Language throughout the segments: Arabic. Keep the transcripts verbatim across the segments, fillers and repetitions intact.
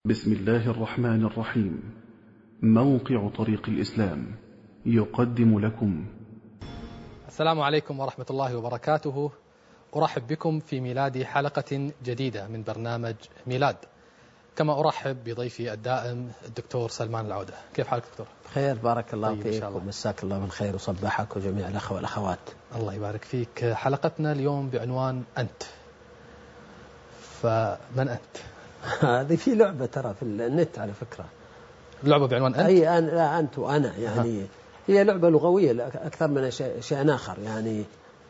بسم الله الرحمن الرحيم. موقع طريق الإسلام يقدم لكم. السلام عليكم ورحمة الله وبركاته. أرحب بكم في ميلاد حلقة جديدة من برنامج ميلاد، كما أرحب بضيفي الدائم الدكتور سلمان العودة. كيف حالك دكتور؟ خير، بارك الله طيب فيك ومساك الله بالخير وصبحك وجميع الأخوة والأخوات. الله يبارك فيك. حلقتنا اليوم بعنوان أنت. فمن أنت؟ هذه في لعبة ترى في النت على فكرة، لعبة بعنوان أنت؟ أي أنا لا أنت وأنا يعني. ها. هي لعبة لغوية أكثر من شيء آخر يعني.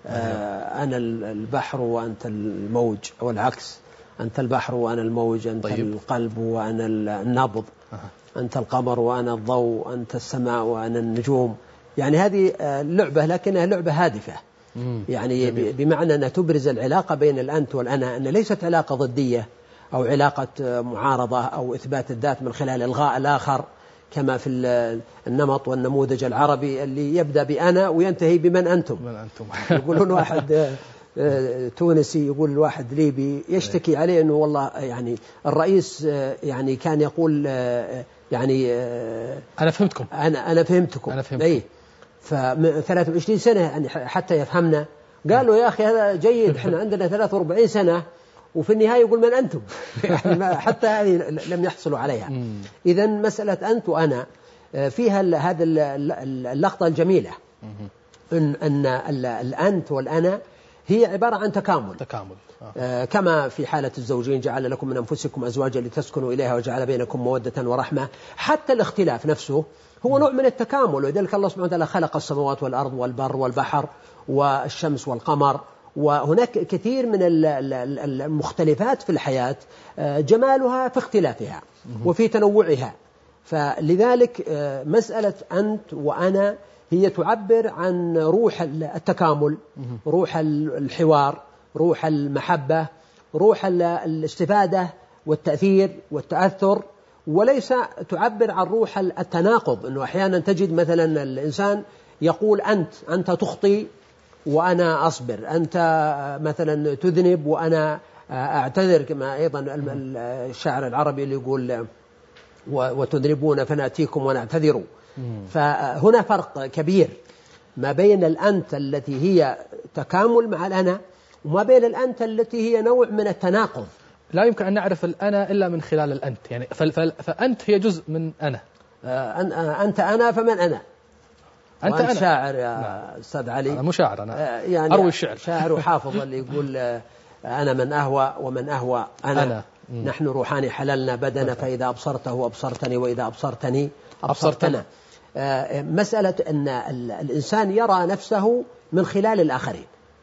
آه أنا البحر وأنت الموج، أو العكس، أنت البحر وأنا الموج، أنت طيب. القلب وأنا النبض، أه. أنت القمر وأنا الضوء، أنت السماء وأنا النجوم. يعني هذه اللعبة لكنها لعبة هادفة، يعني جميل. بمعنى أنها تبرز العلاقة بين الأنت والأنا، أن ليست علاقة ضدية أو علاقة معارضة أو إثبات الذات من خلال إلغاء الآخر كما في النمط والنموذج العربي اللي يبدأ بأنا وينتهي بمن أنتم. من أنتم. يقولون واحد تونسي يقول الواحد ليبي يشتكي عليه أنه والله يعني الرئيس يعني كان يقول يعني أنا فهمتكم أنا أنا فهمتكم أنا فهمتكم أي فمن ثلاثة وعشرين سنة يعني حتى يفهمنا. قالوا يا أخي هذا جيد، إحنا عندنا ثلاثة وأربعين سنة وفي النهاية يقول من أنتم. يعني حتى هذه لم يحصلوا عليها. إذن مسألة أنت وأنا فيها هذا اللقطة الجميلة، إن أن الأنت والأنا هي عبارة عن تكامل تكامل آه. كما في حالة الزوجين جعل لكم من أنفسكم أزواجا لتسكنوا إليها وجعل بينكم مودة ورحمة. حتى الاختلاف نفسه هو نوع من التكامل، ولذلك الله سبحانه وتعالى خلق السماوات والأرض والبر والبحر والشمس والقمر، وهناك كثير من المختلفات في الحياة جمالها في اختلافها وفي تنوعها. فلذلك مسألة أنت وأنا هي تعبر عن روح التكامل، روح الحوار، روح المحبة، روح الاستفادة والتأثير والتأثر، وليس تعبر عن روح التناقض. أنه أحيانا تجد مثلا الإنسان يقول أنت أنت تخطي وأنا أصبر، أنت مثلا تذنب وأنا أعتذر، كما أيضا الشاعر العربي اللي يقول وتذنبون فنأتيكم ونعتذر. فهنا فرق كبير ما بين الأنت التي هي تكامل مع الأنا وما بين الأنت التي هي نوع من التناقض. لا يمكن أن نعرف الأنا إلا من خلال الأنت، يعني فأنت هي جزء من أنا. أنت أنا فمن أنا؟ أنت أنا شاعر يا أستاذ علي. أنا مو شاعر، أنا يعني أروي الشعر. شاعر وحافظ اللي يقول أنا من أهوى ومن أهوى أنا, أنا. نحن روحاني حللنا بدنا، فإذا أبصرته أبصرتني وإذا أبصرتني أبصرتنا. مسألة أن الإنسان يرى نفسه من خلال الآخرين،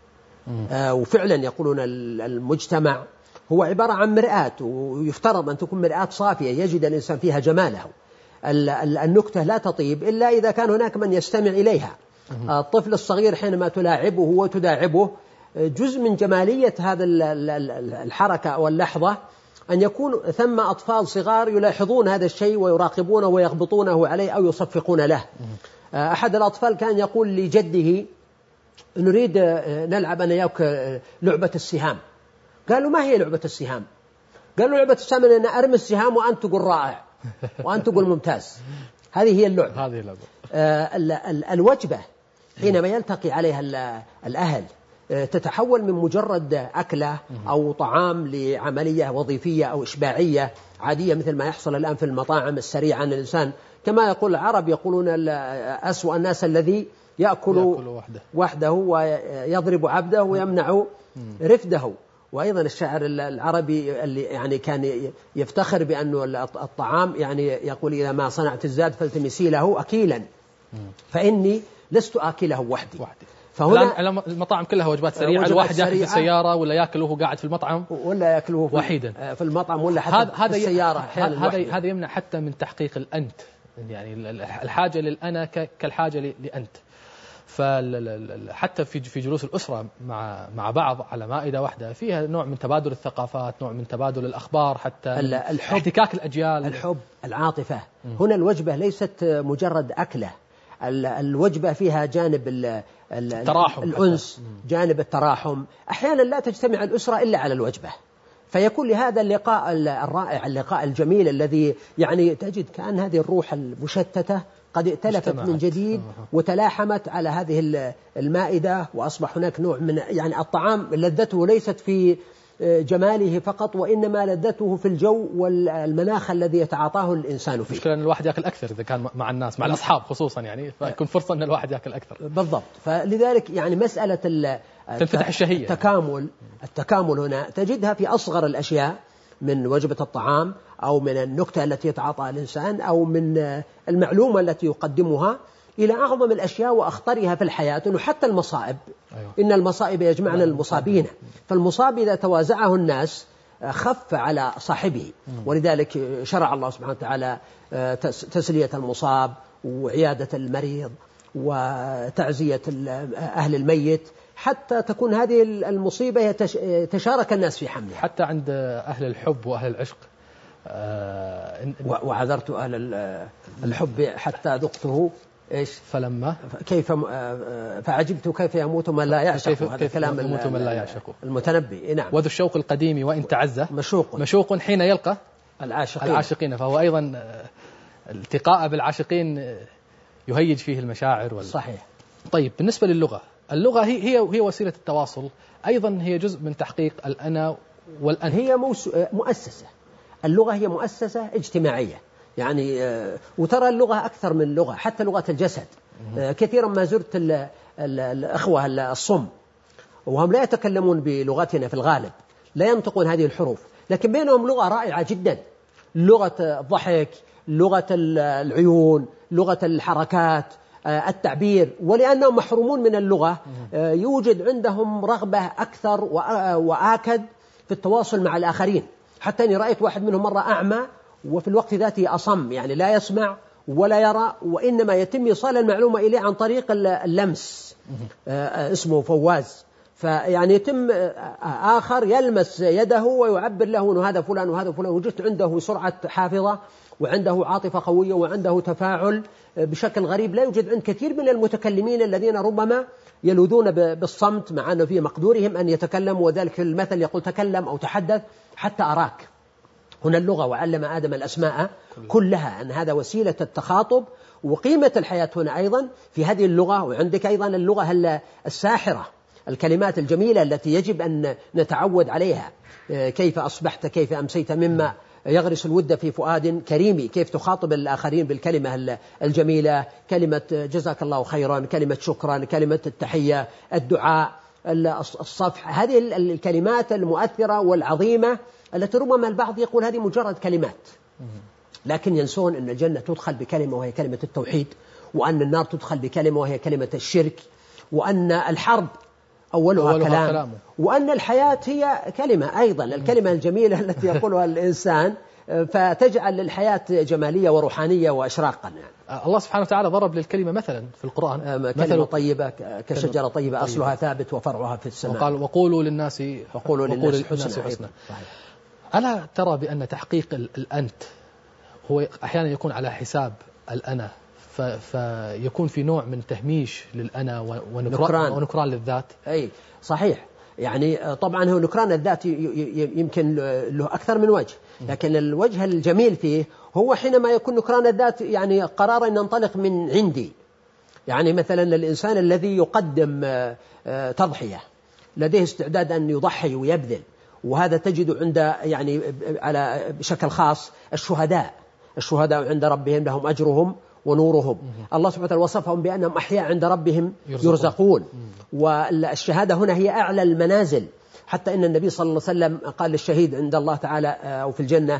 وفعلا يقولون المجتمع هو عبارة عن مرآة، ويفترض أن تكون مرآة صافية يجد الإنسان فيها جماله. النكتة لا تطيب إلا إذا كان هناك من يستمع إليها. الطفل الصغير حينما تلاعبه وتداعبه، جزء من جمالية هذا الحركة واللحظة أن يكون ثم أطفال صغار يلاحظون هذا الشيء ويراقبونه ويغبطونه عليه أو يصفقون له. أحد الأطفال كان يقول لجده نريد نلعب أنا وياك لعبة السهام. قالوا ما هي لعبة السهام؟ قالوا لعبة السهام أن أنا أرمي السهام وأنت تقول رائع وأنت تقول ممتاز. هذه هي اللعبة. هذه اللعبة. آه الوجبة حينما يلتقي عليها الأهل تتحول من مجرد أكلة أو طعام لعملية وظيفية أو إشباعية عادية، مثل ما يحصل الآن في المطاعم السريعة. أن الإنسان كما يقول العرب يقولون أسوأ الناس الذي يأكل, يأكل وحده. وحده ويضرب عبده ويمنع رفده. وأيضا الشاعر العربي اللي يعني كان يفتخر بأنه الطعام يعني يقول إذا ما صنعت الزاد فالتمسي له أكيلا فإني لست آكله وحدي. وحدي. فهنا المطاعم كلها وجبات سريعة، الواحد يأكل في السيارة ولا يأكل وهو قاعد في المطعم ولا يأكله وحيدا في المطعم ولا حتى في السيارة. هذا هذا يمنع حتى من تحقيق الأنت، يعني الحاجة للأنا كالحاجة لأنت. فحتى في في جلوس الأسرة مع مع بعض على مائدة واحدة فيها نوع من تبادل الثقافات، نوع من تبادل الأخبار، حتى الحب، احتكاك الأجيال، الحب، العاطفة. هنا الوجبة ليست مجرد أكلة، الوجبة فيها جانب التراحم، الأنس، جانب التراحم. أحيانا لا تجتمع الأسرة إلا على الوجبة، فيكون لهذا اللقاء الرائع، اللقاء الجميل الذي يعني تجد كأن هذه الروح المشتتة قد ائتلفت من جديد وتلاحمت على هذه المائدة، وأصبح هناك نوع من يعني الطعام لذته ليست في جماله فقط، وإنما لذته في الجو والمناخ الذي يتعاطاه الإنسان فيه. مشكلة أن الواحد يأكل أكثر إذا كان مع الناس، مع الأصحاب خصوصا، يعني فيكون فرصة أن الواحد يأكل أكثر. بالضبط. فلذلك يعني مسألة تنفتح الشهية، التكامل التكامل هنا تجدها في أصغر الأشياء، من وجبة الطعام أو من النكتة التي يتعاطاها الإنسان أو من المعلومة التي يقدمها، إلى أعظم الأشياء وأخطرها في الحياة، إنه حتى المصائب. أيوة. إن المصائب يجمعنا المصابين، فالمصاب إذا توازعه الناس خف على صاحبه، ولذلك شرع الله سبحانه وتعالى تسلية المصاب وعيادة المريض وتعزية أهل الميت، حتى تكون هذه المصيبة يتشارك الناس في حملها. حتى عند أهل الحب وأهل العشق، وعذرت أهل الحب حتى ذقته إيش فلما كيف فعجبت كيف يموت من لا يعشق، هذا كلام يموت من لا يعشق المتنبي. نعم. وذو الشوق القديم وإن تعزى مشوق مشوق حين يلقى العاشقين, العاشقين فهو أيضا التقاء بالعاشقين يهيج فيه المشاعر وال... صحيح. طيب، بالنسبة للغة، اللغة هي هي هي وسيلة التواصل، أيضا هي جزء من تحقيق الأنا والأنت. هي مؤسسة، اللغة هي مؤسسة اجتماعية يعني، وترى اللغة أكثر من لغة، حتى لغة الجسد. كثيرا ما زرت ال ال الأخوة الصم وهم لا يتكلمون بلغتنا في الغالب، لا ينطقون هذه الحروف، لكن بينهم لغة رائعة جدا، لغة الضحك، لغة العيون، لغة الحركات، التعبير. ولأنهم محرومون من اللغة يوجد عندهم رغبة أكثر وآكد في التواصل مع الآخرين، حتى أني رأيت واحد منهم مرة أعمى وفي الوقت ذاته أصم، يعني لا يسمع ولا يرى، وإنما يتم إيصال المعلومة إليه عن طريق اللمس. اسمه فواز. فيعني يتم آخر يلمس يده ويعبر له أنه هذا فلان وهذا فلان، وجدت عنده سرعة حافظة وعنده عاطفة قوية وعنده تفاعل بشكل غريب لا يوجد عند كثير من المتكلمين الذين ربما يلوذون بالصمت، مع أنه في مقدورهم أن يتكلموا، وذلك المثل يقول تكلم أو تحدث حتى أراك. هنا اللغة، وعلم آدم الأسماء كلها، أن هذا وسيلة التخاطب، وقيمة الحياة هنا أيضا في هذه اللغة. وعندك أيضا اللغة الساحرة، الكلمات الجميلة التي يجب أن نتعود عليها. كيف أصبحت، كيف أمسيت، مما يغرس الود في فؤاد كريم. كيف تخاطب الآخرين بالكلمة الجميلة، كلمة جزاك الله خيرا، كلمة شكرا، كلمة التحية، الدعاء، الصفح. هذه الكلمات المؤثرة والعظيمة التي ربما البعض يقول هذه مجرد كلمات، لكن ينسون أن الجنة تدخل بكلمة وهي كلمة التوحيد، وأن النار تدخل بكلمة وهي كلمة الشرك، وأن الحرب أولها, أولها كلام, كلام، وأن الحياة هي كلمة أيضا، الكلمة الجميلة التي يقولها الإنسان، فتجعل الحياة جمالية وروحانية وأشراقا. يعني الله سبحانه وتعالى ضرب للكلمة مثلا في القرآن، كلمة طيبة كشجرة طيبة أصلها ثابت وفرعها في السماء، وقال وقولوا للناس وقولوا للناس حسنا, حسنا. ألا ترى بأن تحقيق الأنت هو أحيانا يكون على حساب الأنا، فيكون في نوع من تهميش للأنا ونكران, ونكران للذات؟ أي صحيح. يعني طبعا هو نكران الذات يمكن له أكثر من وجه، لكن الوجه الجميل فيه هو حينما يكون نكران الذات يعني قرار أن ننطلق من عندي. يعني مثلا الإنسان الذي يقدم تضحية، لديه استعداد أن يضحي ويبذل، وهذا تجد عند يعني على بشكل خاص الشهداء الشهداء عند ربهم لهم أجرهم ونورهم. الله سبحانه وتعالى وصفهم بأنهم أحياء عند ربهم يرزقون, يرزقون. والشهادة هنا هي أعلى المنازل، حتى إن النبي صلى الله عليه وسلم قال للشهيد عند الله تعالى أو في الجنة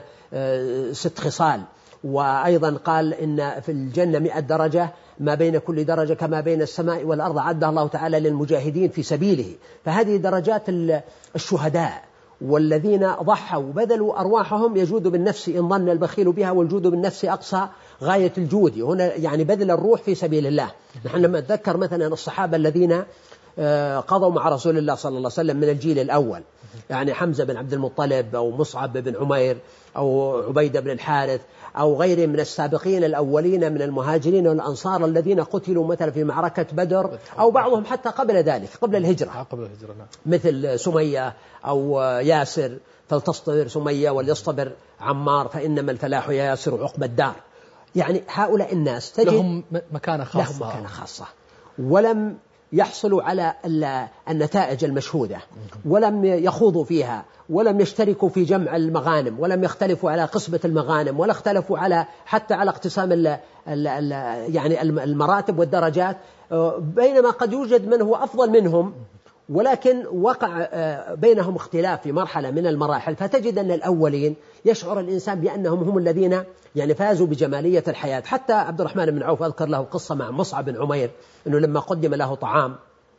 ست خصال، وأيضا قال إن في الجنة مئة درجة، ما بين كل درجة كما بين السماء والأرض عدها الله تعالى للمجاهدين في سبيله. فهذه درجات الشهداء، والذين ضحوا وبذلوا أرواحهم يجود بالنفس إن ظن البخيل بها، والجود بالنفس أقصى غاية الجود. هنا يعني بذل الروح في سبيل الله. نحن لما نتذكر مثلا الصحابة الذين قضوا مع رسول الله صلى الله عليه وسلم من الجيل الأول، يعني حمزة بن عبد المطلب أو مصعب بن عمير أو عبيدة بن الحارث أو غيرهم من السابقين الأولين من المهاجرين والأنصار الذين قتلوا مثلا في معركة بدر، أو بعضهم حتى قبل ذلك قبل الهجرة، قبل الهجرة نعم. مثل سمية أو ياسر، فلتصطبر سمية وليصطبر عمار فإنما الفلاح ياسر عقب الدار. يعني هؤلاء الناس تجد لهم مكانة خاصة، لهم مكانة خاصة، ولم يحصلوا على النتائج المشهودة، ولم يخوضوا فيها، ولم يشتركوا في جمع المغانم، ولم يختلفوا على قسمة المغانم، ولا اختلفوا على حتى على اقتسام ال ال ال يعني المراتب والدرجات، بينما قد يوجد من هو أفضل منهم، ولكن وقع بينهم اختلاف في مرحلة من المراحل. فتجد أن الأولين يشعر الإنسان بأنهم هم الذين يعني فازوا بجمالية الحياة. حتى عبد الرحمن بن عوف أذكر له قصة مع مصعب بن عمير، أنه لما قدم له طعام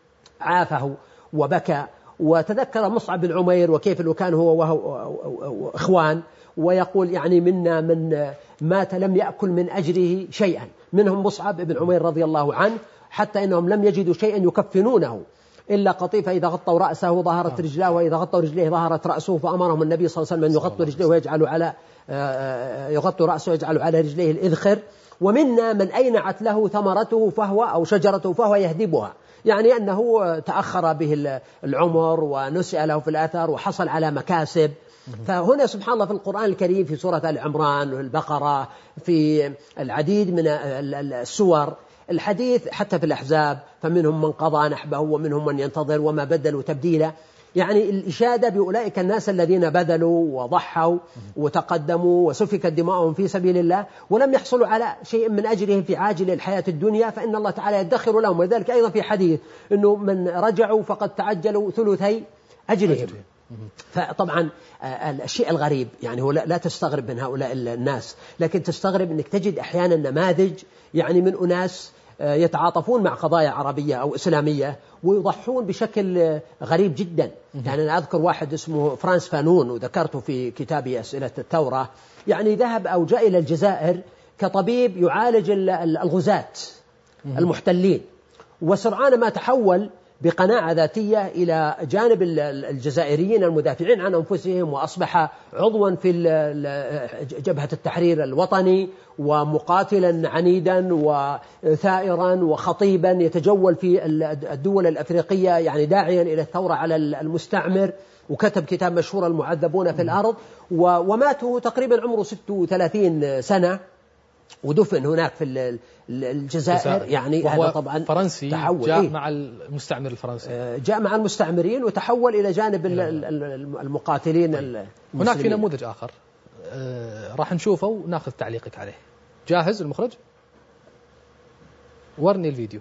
عافه وبكى، وتذكر مصعب بن عمير وكيف لو كان هو وهو إخوان، ويقول يعني منا من مات لم يأكل من أجره شيئا، منهم مصعب بن عمير رضي الله عنه، حتى إنهم لم يجدوا شيئا يكفنونه إلا قطيفة إذا غطوا رأسه ظهرت رجلاه، وإذا غطوا رجليه ظهرت رأسه، فأمرهم النبي صلى الله عليه وسلم أن يغطوا رجليه ويجعلوا على يغطوا رأسه ويجعلوا على رجليه الإذخر. ومنا من أينعت له ثمرته فهو أو شجرته فهو يهدبها، يعني أنه تأخر به العمر ونسأ له في الأثر وحصل على مكاسب. فهنا سبحان الله في القرآن الكريم في سورة آل عمران والبقرة في العديد من السور الحديث، حتى في الأحزاب فمنهم من قضى نحبه ومنهم من ينتظر وما بدلوا تبديلا، يعني الإشادة بأولئك الناس الذين بذلوا وضحوا وتقدموا وسفكت دماؤهم في سبيل الله ولم يحصلوا على شيء من أجرهم في عاجل الحياة الدنيا، فإن الله تعالى يدخر لهم. ولذلك أيضا في حديث أنه من رجعوا فقد تعجلوا ثلثي أجرهم. فطبعا الشيء الغريب يعني هو لا تستغرب من هؤلاء الناس، لكن تستغرب أنك تجد أحيانا نماذج يعني من أناس يتعاطفون مع قضايا عربية أو إسلامية ويضحون بشكل غريب جدا. يعني أنا أذكر واحد اسمه فرانس فانون، وذكرته في كتابي أسئلة الثورة، يعني ذهب أو جاء إلى الجزائر كطبيب يعالج الغزاة المحتلين، وسرعان ما تحول بقناعة ذاتية إلى جانب الجزائريين المدافعين عن أنفسهم، وأصبح عضوا في جبهة التحرير الوطني ومقاتلا عنيدا وثائرا وخطيبا يتجول في الدول الأفريقية، يعني داعيا إلى الثورة على المستعمر، وكتب كتاب مشهور المعذبون في الأرض، وماته تقريبا عمره ستة وثلاثين سنة، ودفن هناك في الجزائر. يعني هذا طبعا فرنسي جاء إيه؟ مع المستعمر الفرنسي، جاء مع المستعمرين وتحول إلى جانب المقاتلين المسلمين. هناك في نموذج آخر آه راح نشوفه وناخذ تعليقك عليه. جاهز المخرج؟ ورني الفيديو.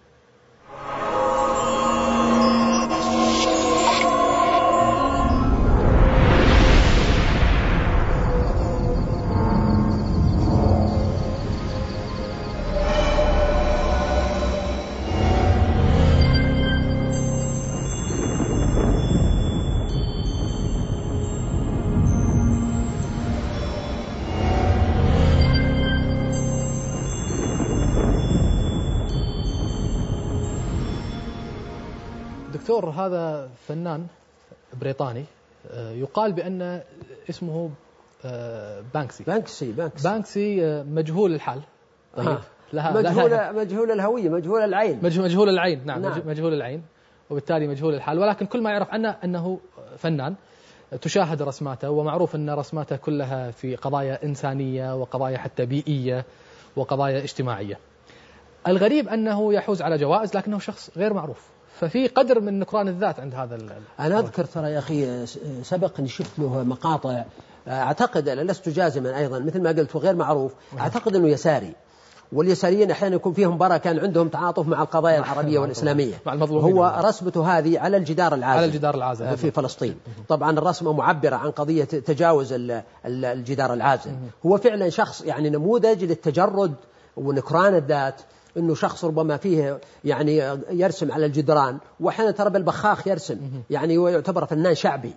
دكتور، هذا فنان بريطاني يقال بأن اسمه بانكسي بانكسي بانكسي, بانكسي مجهول الحال. طيب. لها مجهول لها مجهول الهوية، مجهول العين. مجهول العين نعم, نعم. مجهول العين، وبالتالي مجهول الحال، ولكن كل ما يعرف عنه أنه فنان. تشاهد رسماته، ومعروف أن رسماته كلها في قضايا إنسانية وقضايا حتى بيئية وقضايا اجتماعية. الغريب أنه يحوز على جوائز لكنه شخص غير معروف، ففي قدر من نكران الذات عند هذا. أنا أذكر ترى يا أخي سبق أن شفت له مقاطع، أعتقد أنا لست جازما أيضا مثل ما قلت وغير معروف، أعتقد أنه يساري، واليساريين أحيانا يكون فيهم بركة، كان عندهم تعاطف مع القضايا العربية والإسلامية. هو رسمته هذه على الجدار العازل على الجدار العازل في فلسطين. طبعا الرسمة معبرة عن قضية تجاوز الجدار العازل. هو فعلا شخص يعني نموذج للتجرد ونكران الذات، إنه شخص ربما فيه يعني يرسم على الجدران، وأحيانا ترى بالبخاخ يرسم، يعني هو يعتبر فنان شعبي.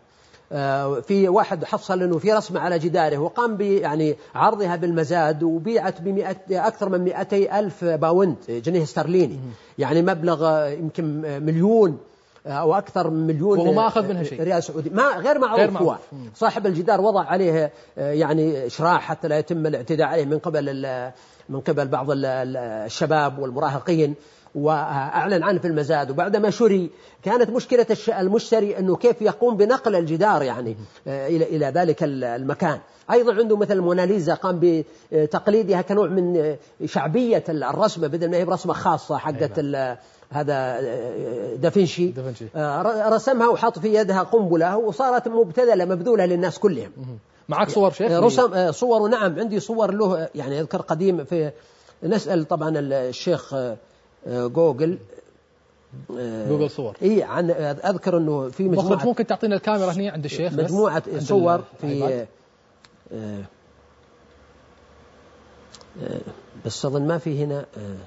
في واحد حصل أنه في رسمة على جداره وقام ب يعني عرضها بالمزاد وبيعت بمئة أكثر من مئتي ألف باوند جنيه استرليني، يعني مبلغ يمكن مليون أو أكثر من مليون، وهو ما أخذ منها شيء، ريال سعودي، ما غير معروف, غير معروف. هو صاحب الجدار وضع عليه يعني إشراح حتى لا يتم الاعتداء عليه من قبل من قبل بعض الشباب والمراهقين، وأعلن عنه في المزاد. وبعدما شري كانت مشكلة المشتري أنه كيف يقوم بنقل الجدار يعني إلى إلى ذلك المكان. أيضا عنده مثل الموناليزا قام بتقليدها كنوع من شعبية الرسمة، بدل ما هي رسمة خاصة حقت هذا دافنشي، رسمها وحط في يدها قنبلة وصارت مبتذلة مبذولة للناس كلهم. معك صور شيخ؟ رسم صور، نعم عندي صور له يعني أذكر قديم. في نسأل طبعا الشيخ جوجل جوجل صور، اي عن اذكر انه في مجموعه، ممكن تعطينا الكاميرا هنا عند الشيخ مجموعه صور في آه آه بس اظن ما في هنا آه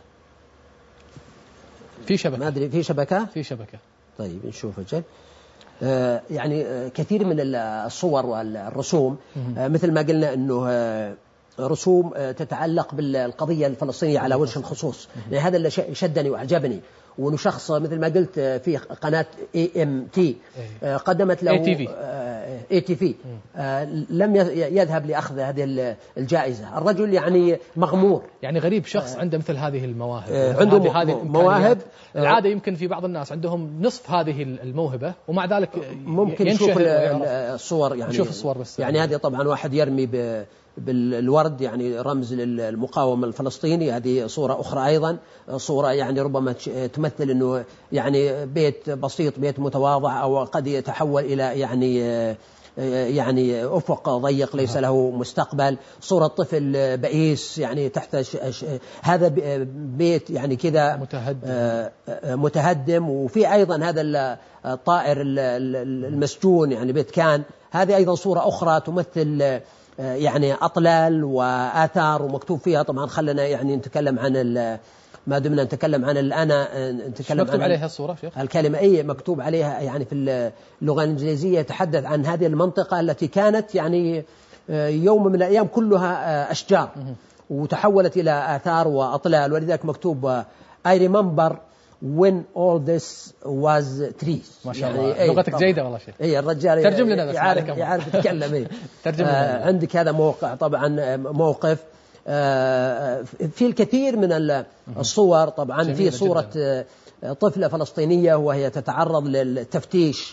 في شبكه، ما ادري في شبكه في شبكه طيب نشوف اجل. آه يعني آه كثير من الصور والرسوم آه مثل ما قلنا انه آه رسوم تتعلق بالقضية الفلسطينية على وجه الخصوص، يعني هذا اللي شدني وأعجبني. وأنه شخص مثل ما قلت في قناة إيه إم تي قدمت له إيه تي في لم يذهب لأخذ هذه الجائزة. الرجل يعني مغمور، يعني غريب شخص عنده مثل هذه المواهب، عنده هذه مواهب. العادة يمكن في بعض الناس عندهم نصف هذه الموهبة ومع ذلك ممكن يشوف الصور، يعني نشوف الصور بس يعني هذه طبعا واحد يرمي ب بالورد يعني رمز للمقاومة الفلسطيني، هذه صورة أخرى أيضا صورة يعني ربما تمثل أنه يعني بيت بسيط، بيت متواضع، أو قد يتحول إلى يعني يعني أفق ضيق ليس له مستقبل. صورة طفل بئيس يعني تحت ش... ش... هذا بيت يعني كذا متهدم. متهدم. وفي أيضا هذا الطائر المسجون يعني بيت كان، هذه أيضا صورة أخرى تمثل يعني أطلال وآثار ومكتوب فيها. طبعا خلنا يعني نتكلم عن ما دمنا نتكلم عن الأنا نتكلم مكتوب عن عليها الصورة شيخ؟ الكلمة أي مكتوب عليها يعني في اللغة الإنجليزية يتحدث عن هذه المنطقة التي كانت يعني يوم من الأيام كلها أشجار وتحولت إلى آثار وأطلال، ولذلك مكتوب I remember when all this was trees. ما شاء الله يعني لغتك جيدة والله شيخ. اي الرجال ترجم لنا بس يعرف يعرف يتكلم. اي ترجم لنا. آه عندك هذا موقع طبعا موقف آه في الكثير من الصور. طبعا في صورة جداً. طفلة فلسطينية وهي تتعرض للتفتيش،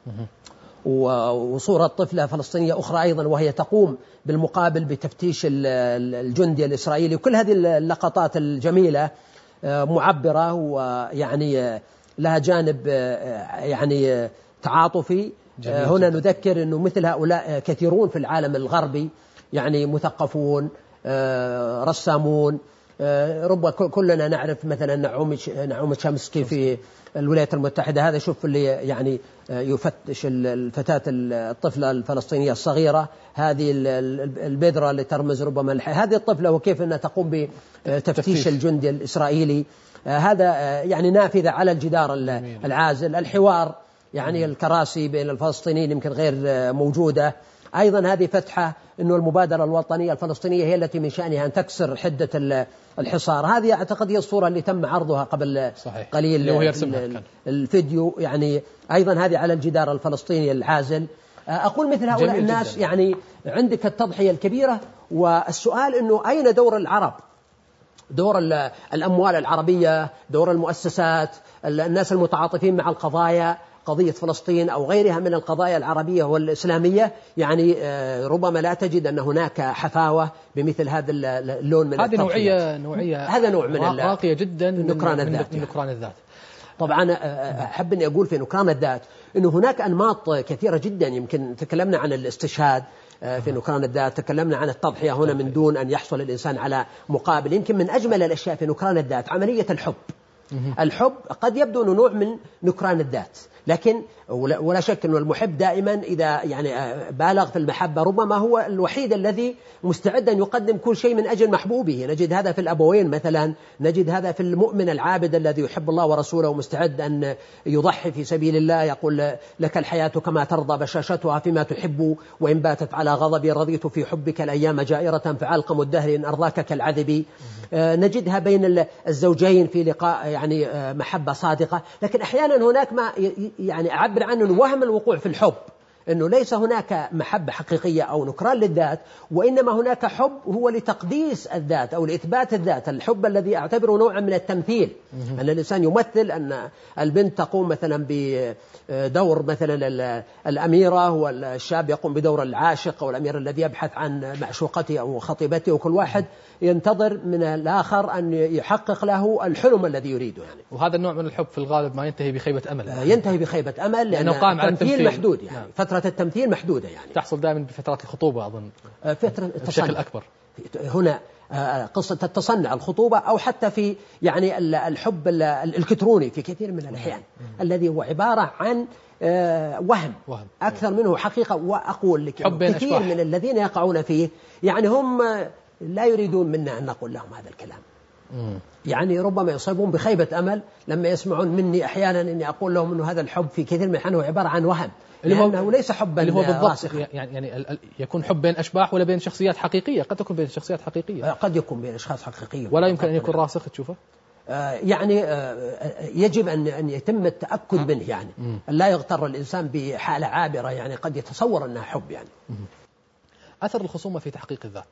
وصورة طفلة فلسطينية أخرى أيضا وهي تقوم بالمقابل بتفتيش الجندي الإسرائيلي. وكل هذه اللقطات الجميلة معبرة ويعني لها جانب يعني تعاطفي. هنا نذكر أنه مثل هؤلاء كثيرون في العالم الغربي، يعني مثقفون رسامون. ربما كلنا نعرف مثلا نعوم نعوم تشامسكي في الولايات المتحدة، هذا شوف اللي يعني يفتش الفتاة الطفلة الفلسطينية الصغيرة، هذه البذرة اللي ترمز ربما الحياة، هذه الطفلة وكيف أنها تقوم بتفتيش الجندي الإسرائيلي. هذا يعني نافذة على الجدار العازل. الحوار يعني الكراسي بين الفلسطينيين يمكن غير موجودة. أيضا هذه فتحة أنه المبادرة الوطنية الفلسطينية هي التي من شأنها أن تكسر حدة الحصار. هذه أعتقد هي الصورة اللي تم عرضها قبل صحيح. قليل الفيديو. يعني أيضا هذه على الجدار الفلسطيني العازل. أقول مثل هؤلاء الناس جداً. يعني عندك التضحية الكبيرة، والسؤال أنه أين دور العرب، دور الأموال العربية، دور المؤسسات، الناس المتعاطفين مع القضايا، قضية فلسطين أو غيرها من القضايا العربية والإسلامية. يعني ربما لا تجد أن هناك حفاوة بمثل هذا اللون من هذه نوعية نوعية هذا نوع من راقية جدا من نكران الذات. من نكران الذات. طبعا أحب أن أقول في نكران الذات أنه هناك أنماط كثيرة جدا. يمكن تكلمنا عن الاستشهاد في نكران الذات، تكلمنا عن التضحية هنا من دون أن يحصل الإنسان على مقابل. يمكن من أجمل الأشياء في نكران الذات عملية الحب. الحب قد يبدو أنه نوع من نكران الذات، لكن ولا شك أن المحب دائما إذا يعني بالغ في المحبة ربما هو الوحيد الذي مستعد أن يقدم كل شيء من أجل محبوبه. نجد هذا في الأبوين مثلا، نجد هذا في المؤمن العابد الذي يحب الله ورسوله ومستعد أن يضحي في سبيل الله، يقول لك الحياة كما ترضى بشاشتها فيما تحب، وإن باتت على غضبي رضيت في حبك الأيام جائرة فعلقم الدهر إن أرضاك كالعذب. نجدها بين الزوجين في لقاء يعني محبة صادقة. لكن أحيانا هناك ما يعني أعبر عنه وهم الوقوع في الحب، أنه ليس هناك محبة حقيقية أو نكران للذات، وإنما هناك حب هو لتقديس الذات أو لإثبات الذات. الحب الذي أعتبره نوعا من التمثيل، أن الإنسان يمثل أن البنت تقوم مثلا بدور مثلا الأميرة، والشاب يقوم بدور العاشق أو الأمير الذي يبحث عن معشوقته أو خطيبته، وكل واحد ينتظر من الآخر أن يحقق له الحلم الذي يريده يعني. وهذا النوع من الحب في الغالب ما ينتهي بخيبة أمل، ينتهي بخيبة أمل لأن التمثيل محدود يعني. نعم. فترة التمثيل محدودة يعني، تحصل دائما بفترات الخطوبة أظن فترة بشكل أكبر. هنا قصة التصنع الخطوبة، أو حتى في يعني الحب الإلكتروني في كثير من الأحيان الذي هو عبارة عن وهم, وهم أكثر منه حقيقة. وأقول لك كثير من الذين يقعون فيه يعني هم لا يريدون منا أن نقول لهم هذا الكلام. مم. يعني ربما يصيبون بخيبة أمل لما يسمعون مني أحيانا أني أقول لهم أنه هذا الحب في كثير من الأحيان هو عبارة عن وهم، لأنه ليس حبا اللي هو بالضبط يعني, يعني يكون حب بين أشباح ولا بين شخصيات حقيقية. قد تكون بين شخصيات حقيقية، قد يكون بين أشخاص حقيقية، ولا يمكن أن يكون راسخ تشوفه. يعني يجب أن أن يتم التأكد منه يعني. مم. لا يغتر الإنسان بحالة عابرة يعني قد يتصور أنها حب يعني. مم. أثر الخصومة في تحقيق الذات،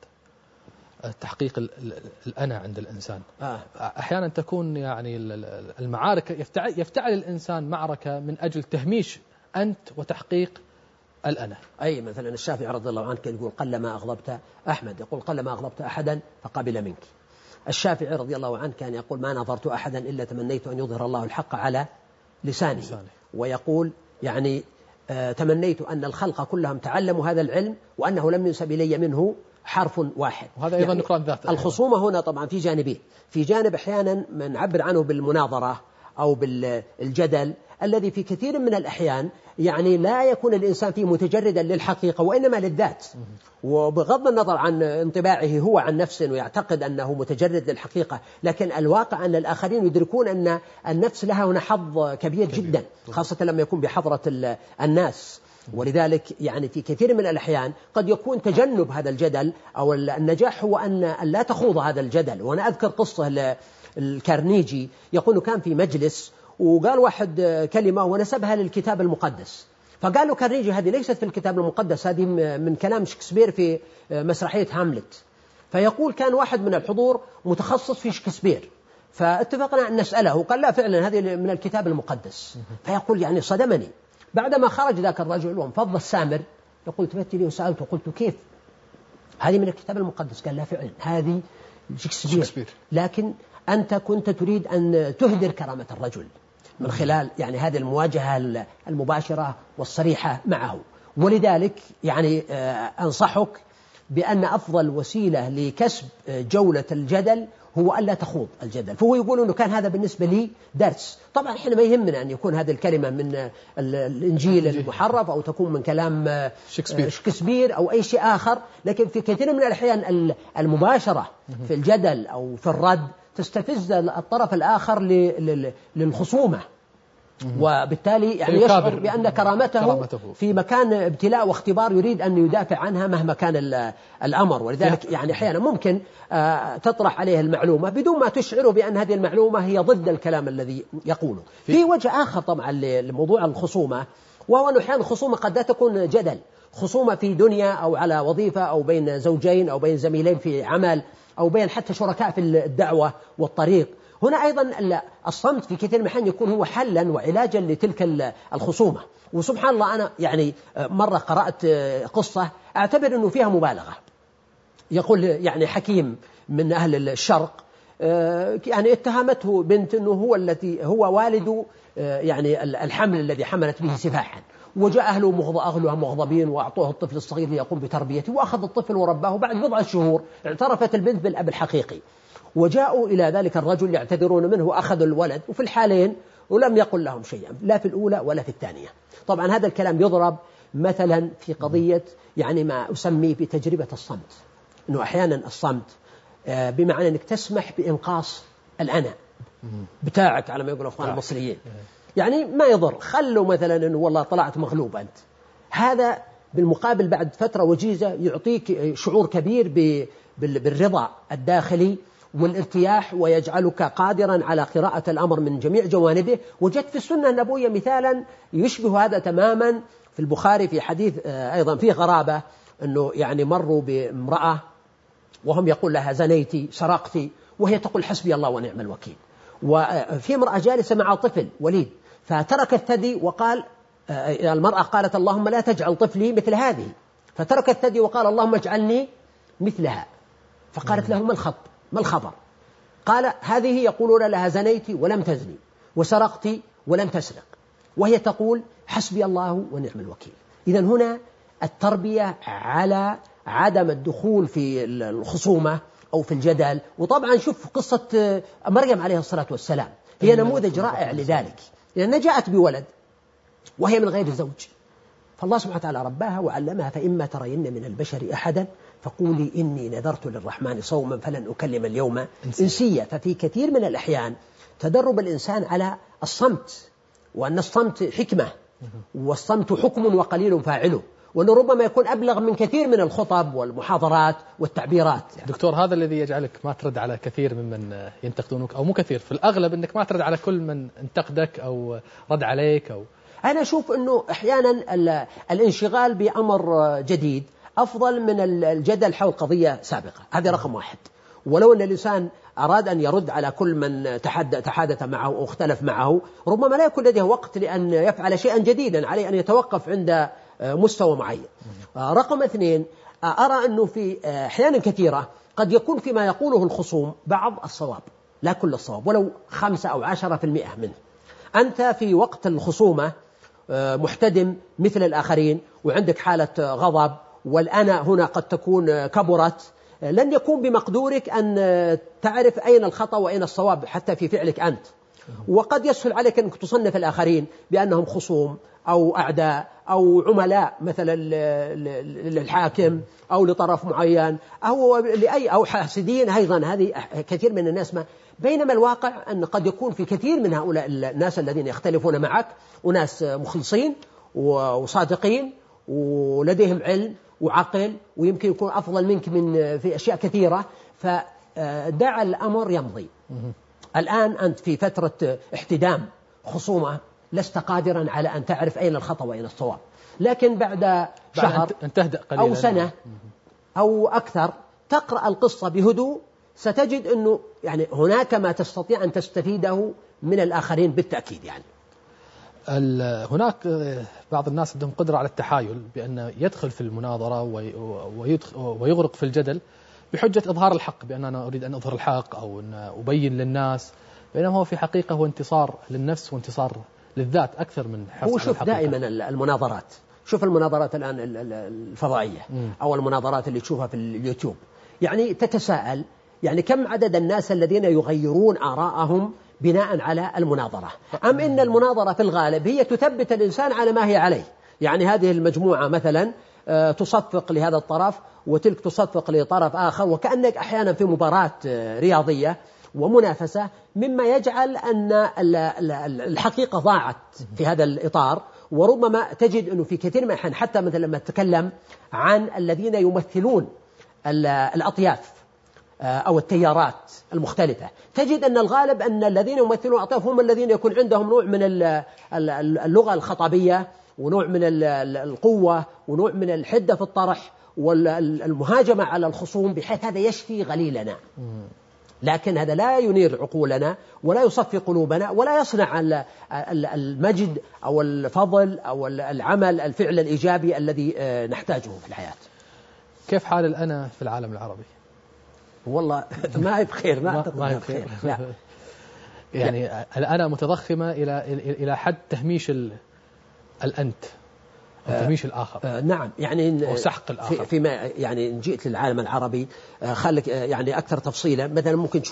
تحقيق الأنا عند الإنسان. آه. أحيانا تكون يعني المعارك يفتعل, يفتعل الإنسان معركة من أجل تهميش أنت وتحقيق الأنا. أي مثلا الشافعي رضي الله عنه كان يقول قلما أغضبت أحمد، يقول قلما أغضبت أحدا فقبل منك. الشافعي رضي الله عنه كان يقول ما نظرت أحدا إلا تمنيت أن يظهر الله الحق على لسانه, لسانه. ويقول يعني آه تمنيت أن الخلق كلهم تعلموا هذا العلم وأنه لم ينسب إلي منه حرف واحد. وهذا أيضا يعني نكران ذات. الخصومة هنا طبعا في جانبين، في جانب أحيانا من نعبر عنه بالمناظرة أو بالجدل الذي في كثير من الأحيان يعني لا يكون الإنسان فيه متجردا للحقيقة وإنما للذات، وبغض النظر عن انطباعه هو عن نفسه ويعتقد أنه متجرد للحقيقة، لكن الواقع أن الآخرين يدركون أن النفس لها هنا حظ كبير جدا، خاصة لما يكون بحضرة الناس. ولذلك يعني في كثير من الأحيان قد يكون تجنب هذا الجدل أو النجاح هو أن لا تخوض هذا الجدل. وأنا أذكر قصة الكارنيجي يقول كان في مجلس وقال واحد كلمة ونسبها للكتاب المقدس، فقال له كارنيجي هذه ليست في الكتاب المقدس، هذه من كلام شكسبير في مسرحية هاملت. فيقول كان واحد من الحضور متخصص في شكسبير، فاتفقنا أن نسأله، قال لا فعلا هذه من الكتاب المقدس. فيقول يعني صدمني بعدما خرج ذاك الرجل وانفض السامر، يقول تبت لي وسألته قلت كيف هذه من الكتاب المقدس؟ قال لا فعلا هذه شكسبير، لكن أنت كنت تريد أن تهدر كرامة الرجل من خلال يعني هذه المواجهة المباشرة والصريحة معه. ولذلك يعني أنصحك بأن أفضل وسيلة لكسب جولة الجدل هو ألا تخوض الجدل. فهو يقول أنه كان هذا بالنسبة لي درس. طبعا إحنا ما يهمنا أن يكون هذه الكلمة من الإنجيل المحرف أو تكون من كلام شكسبير, شكسبير أو أي شيء آخر، لكن في كثير من الأحيان المباشرة في الجدل أو في الرد تستفز الطرف الآخر للخصومة، وبالتالي يعني يشعر بأن كرامته في مكان ابتلاء واختبار يريد أن يدافع عنها مهما كان الأمر. ولذلك يعني أحيانا ممكن تطرح عليه المعلومة بدون ما تشعره بأن هذه المعلومة هي ضد الكلام الذي يقوله. في وجه آخر طبعا لموضوع الخصومة، وهو أن أحيانا الخصومة قد لا تكون جدل، خصومة في دنيا أو على وظيفة أو بين زوجين أو بين زميلين في عمل أو بين حتى شركاء في الدعوة والطريق. هنا أيضا الصمت في كثير من الأحيان يكون هو حلا وعلاجا لتلك الخصومة. وسبحان الله أنا يعني مرة قرأت قصة أعتبر أنه فيها مبالغة. يقول يعني حكيم من أهل الشرق يعني اتهمته بنت أنه هو التي هو والد يعني الحمل الذي حملت به سفاحا، وجاء أهله أهلها مغضبين وأعطوه الطفل الصغير ليقوم بتربيته، وأخذ الطفل ورباه. بعد بضعة شهور اعترفت البنت بالأب الحقيقي، وجاءوا إلى ذلك الرجل يعتذرون منه وأخذوا الولد، وفي الحالين ولم يقل لهم شيئا لا في الأولى ولا في الثانية. طبعا هذا الكلام يضرب مثلا في قضية يعني ما أسميه بتجربة الصمت، أنه أحيانا الصمت بمعنى أنك تسمح بإنقاص الأنا بتاعك على ما يقول أخوان المصريين، يعني ما يضر، خلوا مثلا أنه والله طلعت مغلوب أنت، هذا بالمقابل بعد فترة وجيزة يعطيك شعور كبير بالرضا الداخلي والارتياح، ويجعلك قادرا على قراءة الأمر من جميع جوانبه. وجدت في السنة النبوية مثالا يشبه هذا تماما في البخاري في حديث أيضا فيه غرابة، أنه يعني مروا بامرأة وهم يقول لها زنيتي سرقتي، وهي تقول حسبي الله ونعم الوكيل، وفي امرأة جالسة مع طفل وليد فترك الثدي وقال المرأة قالت اللهم لا تجعل طفلي مثل هذه، فترك الثدي وقال اللهم اجعلني مثلها، فقالت له ما الخط ما الخبر؟ قال هذه يقولون لها زنيتي ولم تزني وسرقتي ولم تسرق، وهي تقول حسبي الله ونعم الوكيل. إذن هنا التربية على عدم الدخول في الخصومة أو في الجدل. وطبعا شوف قصة مريم عليه الصلاة والسلام هي نموذج رائع لذلك، لأنها جاءت بولد وهي من غير زوج، فالله سبحانه وتعالى رباها وعلمها فإما ترين من البشر أحدا فقولي إني نذرت للرحمن صوما فلن أكلم اليوم إنسيا. ففي كثير من الأحيان تدرب الإنسان على الصمت، وأن الصمت حكمة والصمت حكم وقليل فاعله، وأنه ربما يكون أبلغ من كثير من الخطب والمحاضرات والتعبيرات. دكتور هذا الذي يجعلك ما ترد على كثير ممن ينتقدونك، أو مو كثير، في الأغلب أنك ما ترد على كل من انتقدك أو رد عليك أو أنا أشوف أنه أحيانا الانشغال بأمر جديد أفضل من الجدل حول قضية سابقة، هذا رقم واحد. ولو أن الإنسان أراد أن يرد على كل من تحادث معه أو اختلف معه ربما لا يكون لديه وقت لأن يفعل شيئا جديدا، عليه أن يتوقف عند مستوى معين. رقم اثنين، أرى أنه في أحيانا كثيرة قد يكون فيما يقوله الخصوم بعض الصواب لا كل الصواب، ولو خمسة أو عشرة في المئة منه. أنت في وقت الخصومة محتدم مثل الآخرين وعندك حالة غضب، والأنا هنا قد تكون كبرت، لن يكون بمقدورك أن تعرف أين الخطأ وأين الصواب حتى في فعلك أنت، وقد يسهل عليك أنك تصنف الآخرين بأنهم خصوم أو أعداء أو عملاء مثلا للحاكم أو لطرف معين أو لأي أو حاسدين أيضا، هذه كثير من الناس ما. بينما الواقع أن قد يكون في كثير من هؤلاء الناس الذين يختلفون معك وناس مخلصين وصادقين ولديهم علم وعقل ويمكن يكون أفضل منك من في أشياء كثيرة، فدع الأمر يمضي. الآن أنت في فترة احتدام خصومة لست قادرا على أن تعرف أين الخطأ وأين الصواب، لكن بعد شهر أو سنة أو أكثر تقرأ القصة بهدوء ستجد أنه يعني هناك ما تستطيع أن تستفيده من الآخرين بالتأكيد. يعني هناك بعض الناس عندهم قدرة على التحايل بأن يدخل في المناظرة ويغرق في الجدل بحجة إظهار الحق، بأن أنا أريد أن أظهر الحق أو أن أبين للناس، بينما هو في حقيقة هو انتصار للنفس وانتصار للذات أكثر من حفظ هو شوف دائما المناظرات، شوف المناظرات الآن الفضائية أو المناظرات اللي تشوفها في اليوتيوب، يعني تتساءل يعني كم عدد الناس الذين يغيرون آراءهم بناء على المناظرة، أم إن المناظرة في الغالب هي تثبت الإنسان على ما هي عليه. يعني هذه المجموعة مثلا تصفق لهذا الطرف وتلك تصفق لطرف آخر، وكأنك أحيانا في مباراة رياضية ومنافسة، مما يجعل أن الحقيقة ضاعت في هذا الإطار. وربما تجد أنه في كثير من الأحيان حتى مثلا لما تتكلم عن الذين يمثلون الأطياف أو التيارات المختلفة، تجد أن الغالب أن الذين يمثلون الأطياف هم الذين يكون عندهم نوع من اللغة الخطابية ونوع من القوة ونوع من الحدة في الطرح والمهاجمة على الخصوم، بحيث هذا يشفي غليلنا، لكن هذا لا ينير عقولنا ولا يصفي قلوبنا ولا يصنع المجد أو الفضل أو العمل الفعل الإيجابي الذي نحتاجه في الحياة. كيف حال الأنا في العالم العربي؟ والله ما هي بخير، ما أعتقد ما هي بخير. لا. يعني الأنا متضخمة إلى إلى حد تهميش الأنت أو تهميش الآخر. آه نعم، يعني أو سحق الآخر. في فيما يعني جئت للعالم العربي، خلك يعني أكثر تفصيلا، مثلا ممكن تشوف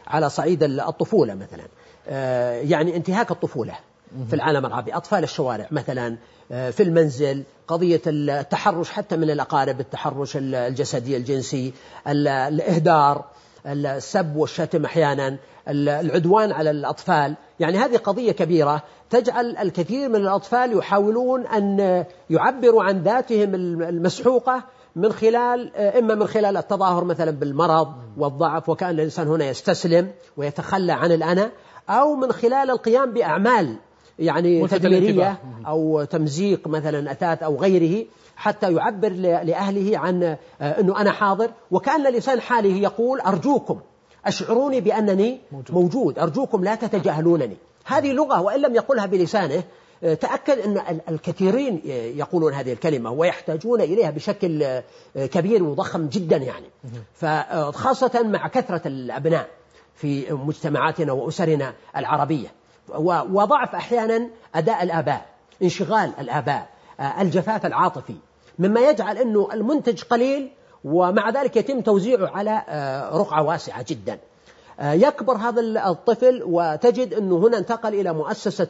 على صعيد الطفولة مثلا، يعني انتهاك الطفولة في العالم العربي، أطفال الشوارع مثلا، في المنزل، قضية التحرش حتى من الأقارب، التحرش الجسدي الجنسي، الإهدار، السب والشتم أحيانا، العدوان على الأطفال. يعني هذه قضية كبيرة تجعل الكثير من الأطفال يحاولون أن يعبروا عن ذاتهم المسحوقة من خلال إما من خلال التظاهر مثلا بالمرض والضعف وكأن الإنسان هنا يستسلم ويتخلى عن الأنا، أو من خلال القيام بأعمال يعني تدميرية أو تمزيق مثلا أثاث أو غيره حتى يعبر لأهله عن أنه أنا حاضر، وكأن الإنسان حاله يقول أرجوكم أشعروني بأنني موجود, موجود. أرجوكم لا تتجاهلونني. هذه لغة وإن لم يقولها بلسانه تأكد أن الكثيرين يقولون هذه الكلمة ويحتاجون إليها بشكل كبير وضخم جدا يعني، فخاصة مع كثرة الأبناء في مجتمعاتنا وأسرنا العربية، وضعف أحيانا أداء الآباء، انشغال الآباء، الجفاف العاطفي، مما يجعل أنه المنتج قليل ومع ذلك يتم توزيعه على رقعة واسعة جدا. يكبر هذا الطفل وتجد أنه هنا انتقل إلى مؤسسة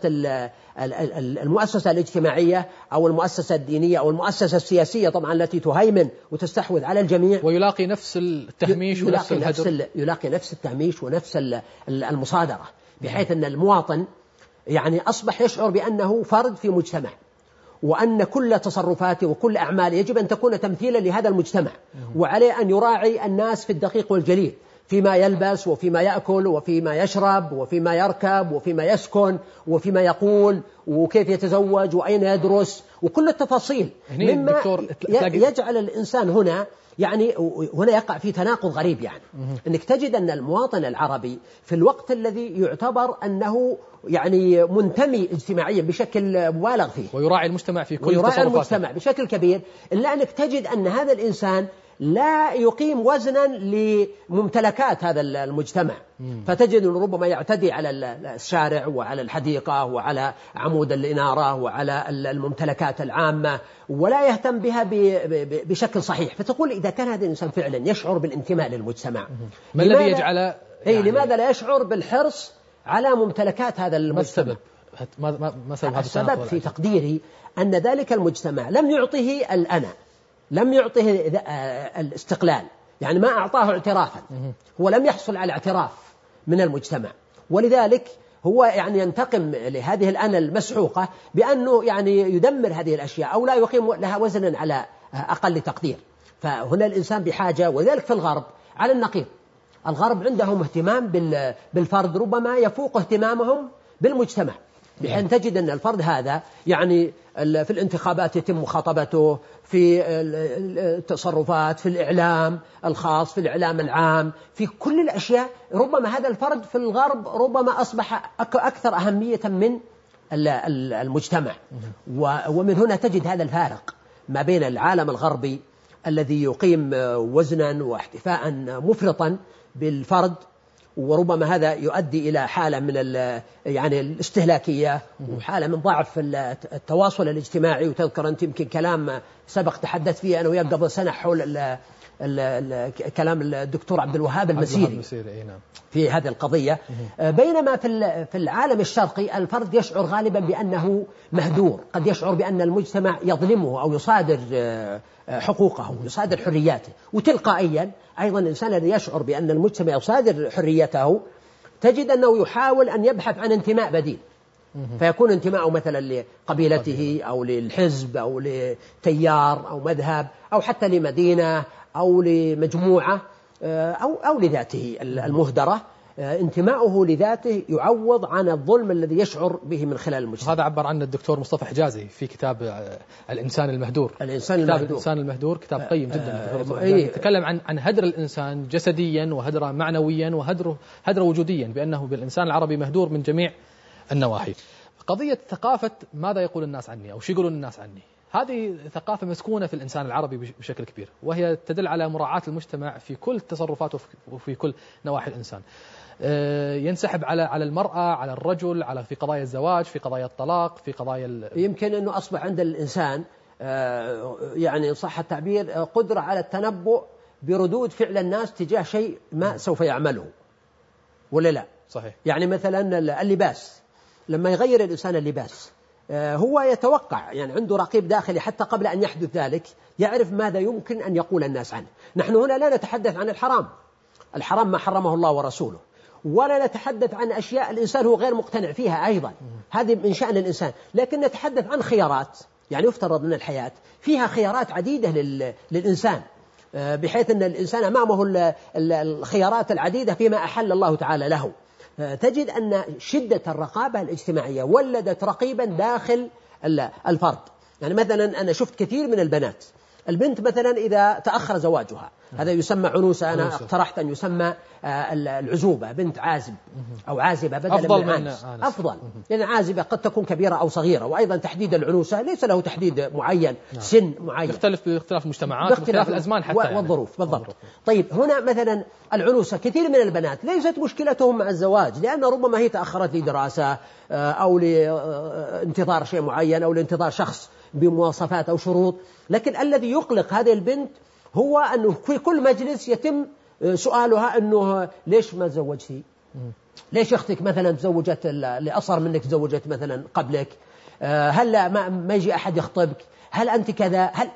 المؤسسة الاجتماعية أو المؤسسة الدينية أو المؤسسة السياسية طبعا التي تهيمن وتستحوذ على الجميع، ويلاقي نفس التهميش ونفس الهجر، يلاقي نفس التهميش ونفس المصادرة، بحيث أن المواطن يعني أصبح يشعر بأنه فرد في مجتمع، وأن كل تصرفاته وكل أعماله يجب أن تكون تمثيلا لهذا المجتمع، وعليه أن يراعي الناس في الدقيق والجليل فيما يلبس وفيما يأكل وفيما يشرب وفيما يركب وفيما يسكن وفيما يقول وكيف يتزوج وأين يدرس وكل التفاصيل، مما يجعل الإنسان هنا يعني هنا يقع في تناقض غريب. يعني أنك تجد أن المواطن العربي في الوقت الذي يعتبر أنه يعني منتمي اجتماعيا بشكل مبالغ فيه ويراعي المجتمع في كل ويراعي تصرفاته المجتمع بشكل كبير، إلا أنك تجد أن هذا الإنسان لا يقيم وزنا لممتلكات هذا المجتمع، فتجد أنه ربما يعتدي على الشارع وعلى الحديقة وعلى عمود الإنارة وعلى الممتلكات العامة ولا يهتم بها بشكل صحيح. فتقول إذا كان هذا الإنسان فعلا يشعر بالانتماء للمجتمع، ما الذي يجعل يعني لماذا لا يشعر بالحرص على ممتلكات هذا المجتمع؟ ما السبب؟ ما سبب السبب في تقديري أن ذلك المجتمع لم يعطه الأنا، لم يعطه الاستقلال، يعني ما أعطاه اعترافا، هو لم يحصل على اعتراف من المجتمع، ولذلك هو يعني ينتقم لهذه الأنا المسحوقة بأنه يعني يدمر هذه الأشياء أو لا يقيم لها وزنا على أقل تقدير. فهنا الإنسان بحاجة، وذلك في الغرب على النقيض، الغرب عندهم اهتمام بالفرد ربما يفوق اهتمامهم بالمجتمع، بحين تجد أن الفرد هذا يعني في الانتخابات يتم مخاطبته، في التصرفات، في الإعلام الخاص، في الإعلام العام، في كل الأشياء. ربما هذا الفرد في الغرب ربما أصبح أكثر أهمية من المجتمع، ومن هنا تجد هذا الفارق ما بين العالم الغربي الذي يقيم وزنا واحتفاء مفرطا بالفرد، وربما هذا يؤدي إلى حالة من يعني الاستهلاكية وحالة من ضعف التواصل الاجتماعي. وتذكر أنت يمكن كلام سبق تحدث فيه أنا وياك قبل سنة حول ال ال ال كلام الدكتور عبد الوهاب المسيري في هذه القضية، بينما في العالم الشرقي الفرد يشعر غالبا بأنه مهدور، قد يشعر بأن المجتمع يظلمه أو يصادر حقوقه ويصادر حرياته، وتلقائيا أيضا الإنسان الذي يشعر بأن المجتمع يصادر حريته تجد أنه يحاول أن يبحث عن انتماء بديل، فيكون انتماءه مثلا لقبيلته أو للحزب أو لتيار أو مذهب أو حتى لمدينة أو لمجموعة أو أو لذاته المهدرة. انتماؤه لذاته يعوض عن الظلم الذي يشعر به من خلال المجتمع. هذا عبر عنه الدكتور مصطفى حجازي في كتاب الإنسان المهدور. الإنسان كتاب المهدور. الإنسان المهدور كتاب قيم جدا. يتكلم عن عن هدر الإنسان جسديا وهدره معنويا وهدره هدره وجوديا، بأنه بالإنسان العربي مهدور من جميع النواحي. قضية ثقافة ماذا يقول الناس عني أو شو يقولون الناس عني، هذه ثقافة مسكونة في الإنسان العربي بشكل كبير، وهي تدل على مراعاة المجتمع في كل تصرفاته وفي كل نواحي الإنسان. ينسحب على على المرأة، على الرجل، على في قضايا الزواج، في قضايا الطلاق، في قضايا يمكن أنه أصبح عند الإنسان يعني صح التعبير قدرة على التنبؤ بردود فعل الناس تجاه شيء ما سوف يعمله. ولا لا؟ صحيح. يعني مثلا اللباس، لما يغير الإنسان اللباس هو يتوقع، يعني عنده رقيب داخلي حتى قبل أن يحدث ذلك يعرف ماذا يمكن أن يقول الناس عنه. نحن هنا لا نتحدث عن الحرام، الحرام ما حرمه الله ورسوله، ولا نتحدث عن أشياء الإنسان هو غير مقتنع فيها أيضا، هذه من شأن الإنسان، لكن نتحدث عن خيارات. يعني يفترض أن الحياة فيها خيارات عديدة للإنسان، بحيث أن الإنسان أمامه الخيارات العديدة فيما أحل الله تعالى له. تجد أن شدة الرقابة الاجتماعية ولدت رقيبا داخل الفرد. يعني مثلا أنا شفت كثير من البنات، البنت مثلا إذا تأخر زواجها هذا يسمى عنوسة، أنا اقترحت أن يسمى العزوبة، بنت عازب أو عازبة بدلا أفضل من عانس. أفضل، لأن يعني عازبة قد تكون كبيرة أو صغيرة، وأيضا تحديد العنوسة ليس له تحديد معين، سن معين، يختلف باختلاف المجتمعات باختلاف الأزمان حتى والظروف. يعني. بالضبط. طيب هنا مثلا العنوسة، كثير من البنات ليست مشكلتهم مع الزواج، لأن ربما هي تأخرت لدراسة أو لانتظار شيء معين أو لانتظار شخص بمواصفات أو شروط، لكن الذي يقلق هذه البنت هو أنه في كل مجلس يتم سؤالها أنه ليش ما تزوجتي؟ ليش أختك مثلا تزوجت لأصغر منك تزوجت مثلا قبلك؟ هل ما, ما يجي أحد يخطبك؟ هل أنت كذا؟ هل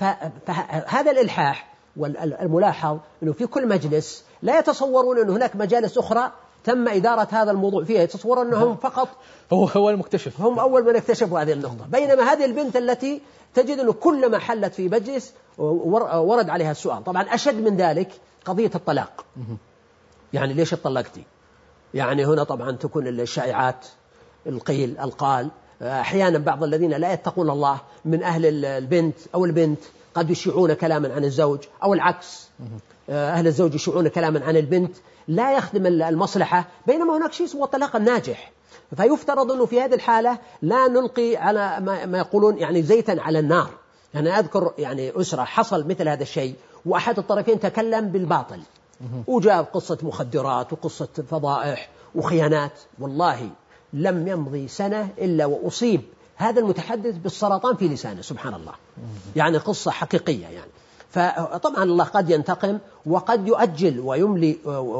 فهذا الإلحاح والملاحظ أنه في كل مجلس لا يتصورون أن هناك مجالس أخرى تم إدارة هذا الموضوع فيها، يتصورون أنهم فقط هو هو المكتشف، هم أول من اكتشفوا هذه النقطة. بينما هذه البنت التي تجد أنه كلما حلت في مجلس ورد عليها السؤال. طبعا أشد من ذلك قضية الطلاق، يعني ليش اتطلقتي؟ يعني هنا طبعا تكون الشائعات، القيل القال، أحيانا بعض الذين لا يتقون الله من أهل البنت أو البنت قد يشيعون كلاما عن الزوج، أو العكس، أهل الزوج يشيعون كلاما عن البنت لا يخدم المصلحة، بينما هناك شيء اسمه الطلاق الناجح. فيفترض أنه في هذه الحالة لا نلقي على ما يقولون يعني زيتا على النار. يعني أذكر يعني أسرة حصل مثل هذا الشيء، وأحد الطرفين تكلم بالباطل وجاب قصة مخدرات وقصة فضائح وخيانات، والله لم يمضي سنة إلا وأصيب هذا المتحدث بالسرطان في لسانه، سبحان الله. يعني قصة حقيقية يعني. فطبعا الله قد ينتقم وقد يؤجل ويملي،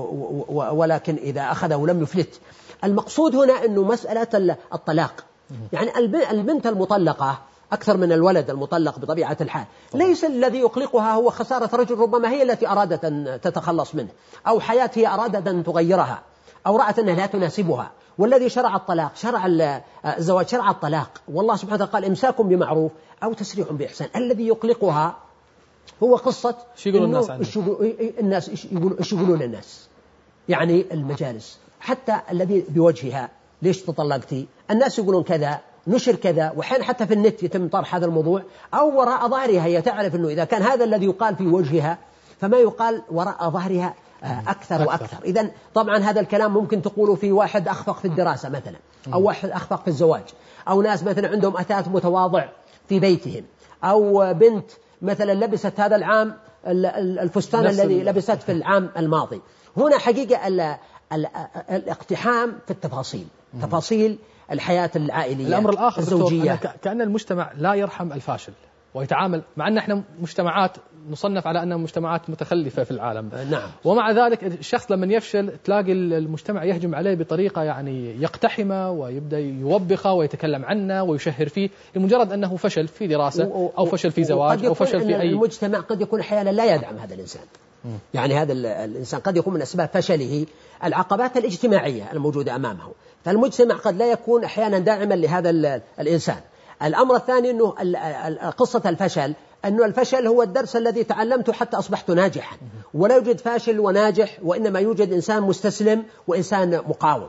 ولكن إذا أخذه لم يفلت. المقصود هنا أنه مسألة الطلاق، يعني البنت المطلقة أكثر من الولد المطلق بطبيعة الحال، ليس الذي يقلقها هو خسارة رجل ربما هي التي أرادت أن تتخلص منه، أو حياة هي أرادت أن تغيرها، أو رأت أنها لا تناسبها. والذي شرع الطلاق، شرع الزواج، شرع الطلاق، والله سبحانه وتعالى قال إمساك بمعروف أو تسريح بإحسان. الذي يقلقها هو قصة شو يقولون الناس عنه؟ الناس إيش يقولون الناس، يعني المجالس، حتى الذي بوجهها ليش تطلقتي، الناس يقولون كذا، نشر كذا، وحين حتى في النت يتم طرح هذا الموضوع، أو وراء ظهرها هي تعرف أنه إذا كان هذا الذي يقال في وجهها فما يقال وراء ظهرها أكثر وأكثر. إذن طبعا هذا الكلام ممكن تقوله في واحد أخفق في الدراسة مثلا، أو واحد أخفق في الزواج، أو ناس مثلا عندهم أثاث متواضع في بيتهم، أو بنت مثلا لبست هذا العام الفستان الذي لبست في العام الماضي. هنا حقيقة الاقتحام في التفاصيل، تفاصيل الحياة العائلية. الأمر الآخر الزوجية، كأن المجتمع لا يرحم الفاشل ويتعامل، مع أن احنا مجتمعات نصنف على أنها مجتمعات متخلفة في العالم. نعم. ومع ذلك الشخص لما يفشل تلاقي المجتمع يهجم عليه بطريقة يعني يقتحمه ويبدأ يوبخه ويتكلم عنه ويشهر فيه لمجرد أنه فشل في دراسة أو فشل في زواج أو فشل في أي. المجتمع قد يكون أحيانا لا يدعم هذا الإنسان. م. يعني هذا الإنسان قد يكون من أسباب فشله العقبات الاجتماعية الموجودة أمامه، فالمجتمع قد لا يكون أحيانا داعما لهذا الإنسان. الأمر الثاني أنه قصة الفشل، أنه الفشل هو الدرس الذي تعلمته حتى أصبحت ناجحا، ولا يوجد فاشل وناجح، وإنما يوجد إنسان مستسلم وإنسان مقاوم.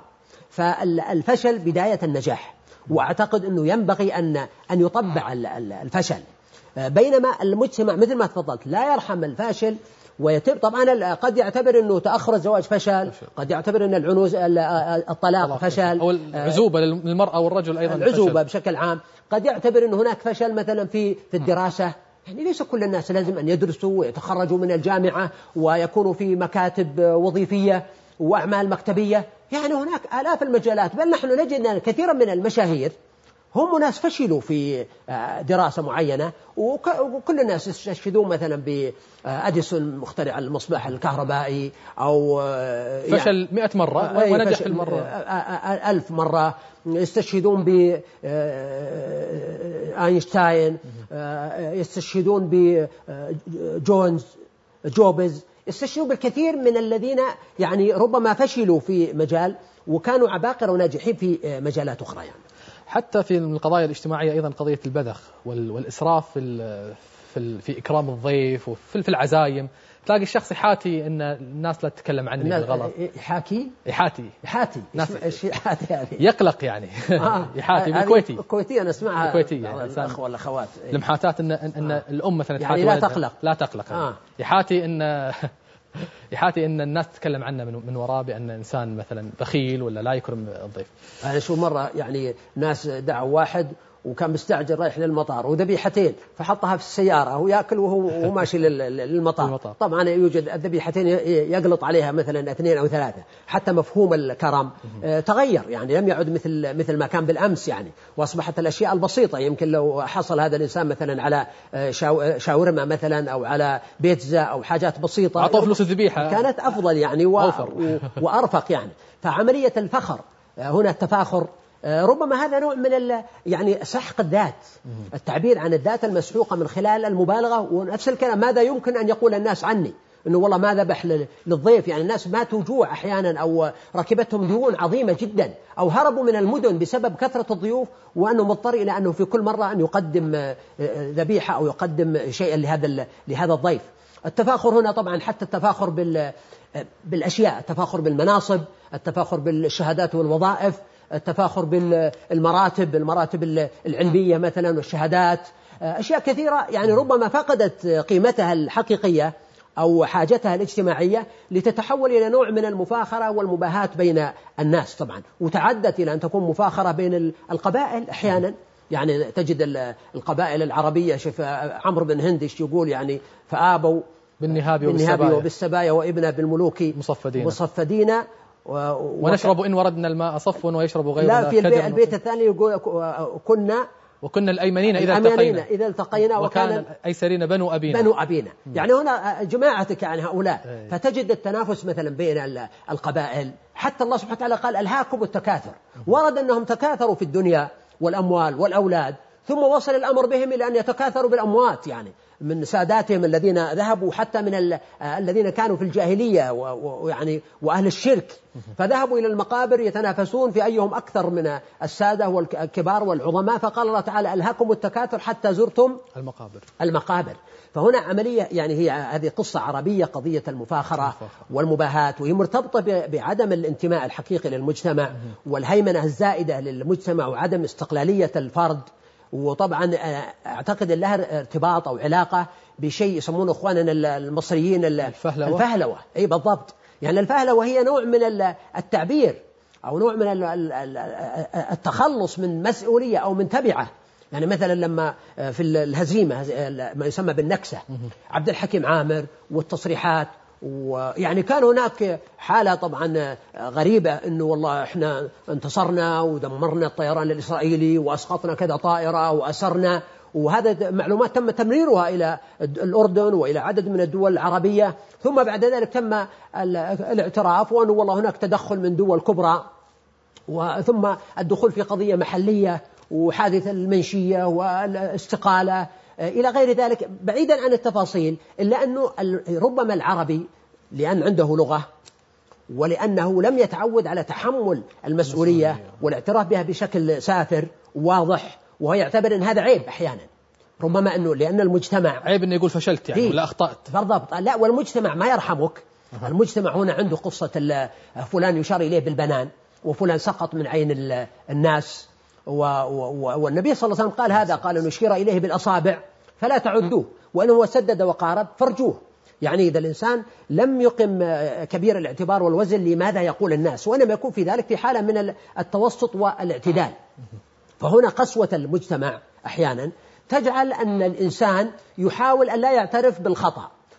فالفشل بداية النجاح، وأعتقد أنه ينبغي أن أن يطبع الفشل، بينما المجتمع مثل ما تفضلت لا يرحم الفاشل. ويتم طبعا قد يعتبر أنه تأخر الزواج فشل، قد يعتبر أن العنوز الطلاق فشل، أو العزوبة للمرأة والرجل أيضا العزوبة بشكل عام، قد يعتبر أن هناك فشل مثلا في في الدراسة. يعني ليس كل الناس لازم أن يدرسوا ويتخرجوا من الجامعة ويكونوا في مكاتب وظيفية وأعمال مكتبية، يعني هناك آلاف المجالات. بل نحن نجد أن كثيرا من المشاهير هم ناس فشلوا في دراسة معينة، وكل الناس يستشهدون مثلا بأديسون مخترع المصباح الكهربائي، أو فشل يعني مئة مرة ونجح المرة ألف مرة. يستشهدون بأينشتاين، يستشهدون بجونز جوبز، يستشهدون بالكثير من الذين يعني ربما فشلوا في مجال وكانوا عباقرة وناجحين في مجالات أخرى. يعني حتى في القضايا الاجتماعية أيضا قضية البذخ والإسراف في في في إكرام الضيف وفي العزايم، تلاقي الشخص يحاتي إن الناس لا تتكلم عني بالغلط. يحاكي يحاتي يحاتي ناس يحاتي يعني يقلق يعني آه. يحاتي بالكويتي الكويتية أنا أسمعها الكويتي يعني الأخ والأخوات المحاتات إن إن آه. الأم مثلا يعني لا تقلق لا تقلق آه. يحاتي إن يحاتي إن الناس تتكلم عنه من من وراه بأن إنسان مثلا بخيل ولا لا يكرم الضيف. أنا شو مرة يعني ناس دعوا واحد وكان مستعجل رايح للمطار وذبيحتين فحطها في السيارة ويأكل وهو ماشي للمطار. طبعا يوجد الذبيحتين يقلط عليها مثلا اثنين أو ثلاثة، حتى مفهوم الكرم تغير، يعني لم يعد مثل مثل ما كان بالأمس يعني، وأصبحت الأشياء البسيطة. يمكن لو حصل هذا الإنسان مثلا على شاورما مثلا أو على بيتزا أو حاجات بسيطة أعطوا فلوس الذبيحة كانت أفضل يعني وأرفق يعني. فعملية الفخر هنا التفاخر ربما هذا نوع من يعني سحق الذات، التعبير عن الذات المسحوقة من خلال المبالغة. ونفس الكلام ماذا يمكن أن يقول الناس عني، إنه والله ما ذبح للضيف. يعني الناس ماتوا جوع أحيانا، أو ركبتهم ديون عظيمة جدا، أو هربوا من المدن بسبب كثرة الضيوف، وأنه مضطر إلى أنه في كل مرة أن يقدم ذبيحة أو يقدم شيئا لهذا لهذا الضيف. التفاخر هنا طبعا حتى التفاخر بال بالأشياء، التفاخر بالمناصب، التفاخر بالشهادات والوظائف، التفاخر بالمراتب المراتب العلمية مثلا والشهادات، أشياء كثيرة يعني ربما فقدت قيمتها الحقيقية أو حاجتها الاجتماعية لتتحول إلى نوع من المفاخرة والمباهاة بين الناس طبعا، وتعدت إلى أن تكون مفاخرة بين القبائل أحيانا. يعني تجد القبائل العربية، شوف عمرو بن هندش يقول يعني فآبوا بالنهاب وبالسبايا وابنا بالملوك مصفدين, مصفدين و... ونشرب إن وردنا الماء صفوا ويشرب غيرنا. لا، في البيت, البيت الثاني يقول كنا وكنا الأيمنين إذا التقينا إذا التقينا وكان الأيسرين بنو أبينا بنو أبينا يعني هنا جماعتك يعني هؤلاء. فتجد التنافس مثلا بين القبائل. حتى الله سبحانه وتعالى قال ألهاكم التكاثر، ورد أنهم تكاثروا في الدنيا والأموال والأولاد، ثم وصل الأمر بهم إلى أن يتكاثروا بالأموات، يعني من ساداتهم الذين ذهبوا حتى من الذين كانوا في الجاهلية ويعني وأهل الشرك، فذهبوا إلى المقابر يتنافسون في أيهم أكثر من السادة والكبار والعظماء. فقال الله تعالى ألهاكم التكاثر حتى زرتم المقابر المقابر. فهنا عملية يعني هي هذه قصة عربية، قضية المفاخرة والمباهاة، وهي مرتبطة بعدم الانتماء الحقيقي للمجتمع والهيمنة الزائدة للمجتمع وعدم استقلالية الفرد. وطبعا أعتقد لها ارتباط أو علاقة بشيء يسمونه إخواننا المصريين الفهلوة. الفهلوة أي بالضبط. يعني الفهلوة هي نوع من التعبير أو نوع من التخلص من مسؤولية أو من تبعة. يعني مثلا لما في الهزيمة ما يسمى بالنكسة، عبد الحكيم عامر والتصريحات، ويعني كان هناك حالة طبعا غريبة إنه والله إحنا انتصرنا ودمرنا الطيران الإسرائيلي وأسقطنا كذا طائرة وأسرنا، وهذا معلومات تم تمريرها إلى الأردن وإلى عدد من الدول العربية. ثم بعد ذلك تم الاعتراف وأنه والله هناك تدخل من دول كبرى، وثم الدخول في قضية محلية وحادث المنشية والاستقالة إلى غير ذلك، بعيدا عن التفاصيل. إلا أنه ربما العربي لأن عنده لغة ولأنه لم يتعود على تحمل المسؤولية والاعتراف بها بشكل سافر واضح، وهو يعتبر أن هذا عيب أحيانا. ربما أنه لأن المجتمع عيب أنه يقول فشلت يعني ولا أخطأت. بالضبط. لا، والمجتمع ما يرحمك. المجتمع هنا عنده قصة فلان يشار إليه بالبنان وفلان سقط من عين الناس، والنبي صلى الله عليه وسلم قال هذا، قال نشير إليه بالأصابع فلا تعدوه، وإنه سدد وقارب فرجوه. يعني إذا الإنسان لم يقم كبير الاعتبار والوزن لماذا يقول الناس، وإنما يكون في ذلك في حالة من التوسط والاعتدال. فهنا قسوة المجتمع أحيانا تجعل أن الإنسان يحاول أن لا يعترف بالخطأ،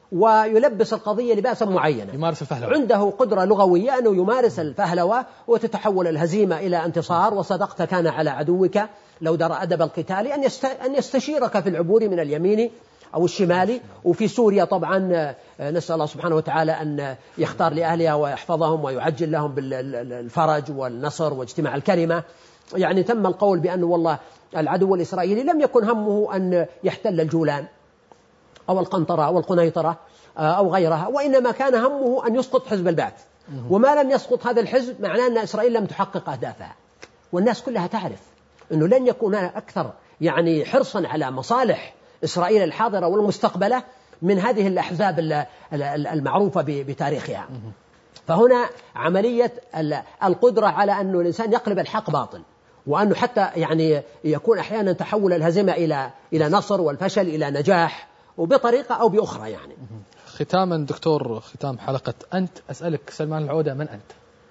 ويلبس القضية لباسا معينا. يمارس الفهلوة. عنده قدرة لغوية أنه يمارس الفهلوة وتتحول الهزيمة إلى انتصار. وصدقت كان على عدوك لو درى أدب القتال أن أن يستشيرك في العبور من اليمين أو الشمال. وفي سوريا طبعا نسأل الله سبحانه وتعالى أن يختار لأهلها ويحفظهم ويعجل لهم بالفرج والنصر واجتماع الكلمة. يعني تم القول بأن والله العدو الإسرائيلي لم يكن همه أن يحتل الجولان أو القنطرة أو القنيطرة أو غيرها، وإنما كان همه أن يسقط حزب البعث. وما لم يسقط هذا الحزب معناه أن إسرائيل لم تحقق أهدافها. والناس كلها تعرف أنه لن يكون أكثر يعني حرصا على مصالح إسرائيل الحاضرة والمستقبلة من هذه الأحزاب المعروفة بتاريخها. فهنا عملية القدرة على أن الإنسان يقلب الحق باطل، وأنه حتى يعني يكون أحيانا تحول الهزيمة إلى إلى نصر والفشل إلى نجاح، وبطريقة أو بأخرى. يعني ختاما دكتور، ختام حلقة، أنت أسألك سلمان العودة، من أنت؟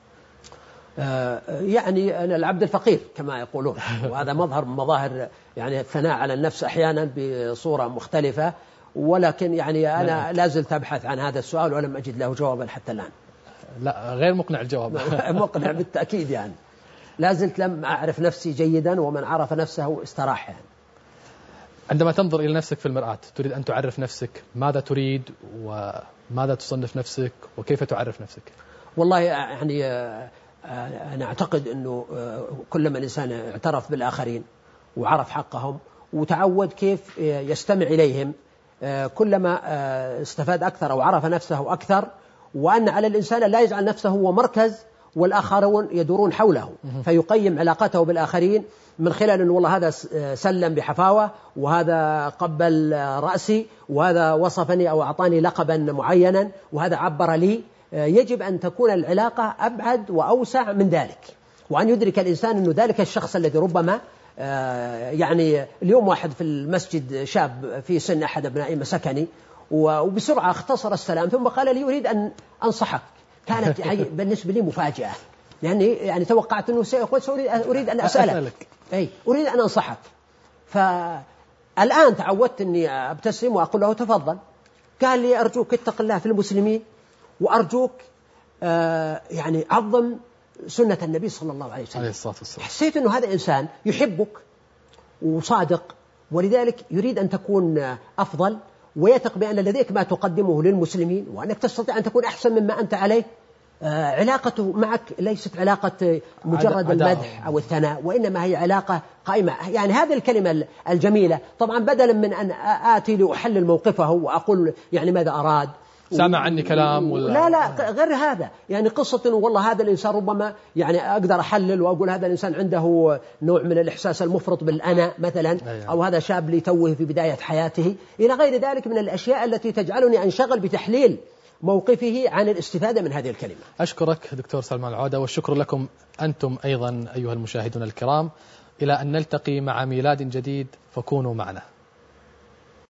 آه يعني أنا العبد الفقير كما يقولون، وهذا مظهر من مظاهر يعني الثناء على النفس أحيانا بصورة مختلفة، ولكن يعني أنا لا زلت أبحث عن هذا السؤال ولم أجد له جوابا حتى الآن. لا، غير مقنع الجواب. مقنع بالتأكيد، يعني لا زلت لم أعرف نفسي جيدا، ومن عرف نفسه استراح. يعني عندما تنظر إلى نفسك في المرآة تريد أن تعرف نفسك، ماذا تريد وماذا تصنف نفسك وكيف تعرف نفسك؟ والله يعني أنا أعتقد أنه كلما الإنسان اعترف بالآخرين وعرف حقهم وتعود كيف يستمع إليهم، كلما استفاد أكثر أو عرف نفسه أكثر، وأن على الإنسان لا يجعل نفسه هو مركز والآخرون يدورون حوله، فيقيم علاقته بالآخرين من خلال أن والله هذا سلم بحفاوة، وهذا قبل رأسي، وهذا وصفني أو أعطاني لقبا معينا، وهذا عبر لي. يجب أن تكون العلاقة أبعد وأوسع من ذلك، وأن يدرك الإنسان أن ذلك الشخص الذي ربما يعني اليوم واحد في المسجد شاب في سن أحد أبنائي مسكني وبسرعة اختصر السلام ثم قال لي أريد أن أنصحك. كانت بالنسبة لي مفاجأة، يعني يعني توقعت أنه سيقول أريد أن أسألك، أي أريد أن أنصحك. فالآن تعودت أني أبتسم وأقول له تفضل. قال لي أرجوك اتق الله في المسلمين، وأرجوك آه يعني عظم سنة النبي صلى الله عليه وسلم. حسيت أنه هذا إنسان يحبك وصادق، ولذلك يريد أن تكون أفضل، ويثق بأن لديك ما تقدمه للمسلمين، وأنك تستطيع أن تكون أحسن مما أنت عليه. آه علاقته معك ليست علاقة مجرد المدح أو الثناء، وإنما هي علاقة قائمة. يعني هذه الكلمة الجميلة طبعا بدلا من أن آتي لأحلل موقفه وأقول يعني ماذا أراد، سامع عني كلام ولا لا لا غير هذا، يعني قصة إنه والله هذا الإنسان ربما يعني أقدر أحلل وأقول هذا الإنسان عنده نوع من الإحساس المفرط بالأنا مثلا، أو هذا شاب لتوه في بداية حياته، إلى غير ذلك من الأشياء التي تجعلني أنشغل بتحليل موقفه عن الاستفادة من هذه الكلمة. أشكرك دكتور سلمان العودة، والشكر لكم أنتم أيضا أيها المشاهدون الكرام. إلى أن نلتقي مع ميلاد جديد، فكونوا معنا.